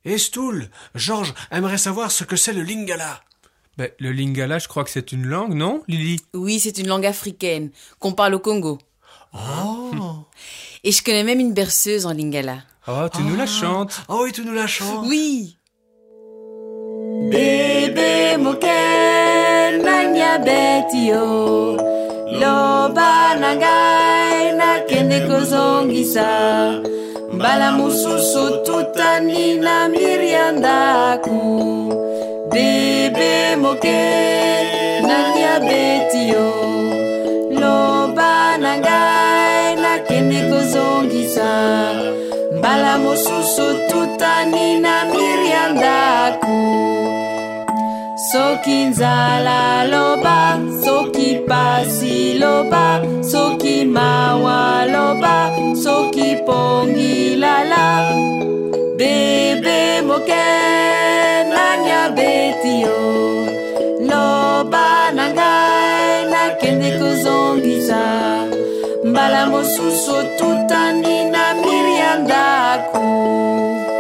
Et Stoul, Georges aimerait savoir ce que c'est le lingala. Le lingala, je crois que c'est une langue, non, Lily? Oui, c'est une langue africaine qu'on parle au Congo. Oh. Et je connais même une berceuse en lingala. Oh, tu nous la chantes. Oh oui, tu nous la chantes. Oui. Bébé moke nanya betio loba nangai nakende kozongisa mbala mususu tutani na miriandaku. Bébé moke nanya betio loba nangai nakende kozongisa mbala mususu tutani na miriandaku. Soki nzala loba, soki pasi loba, soki mawa loba, soki pongi lala. Bébé moke nanya betio loba nangai nakende kozongisa mbala mosusu tutani na miriandaku.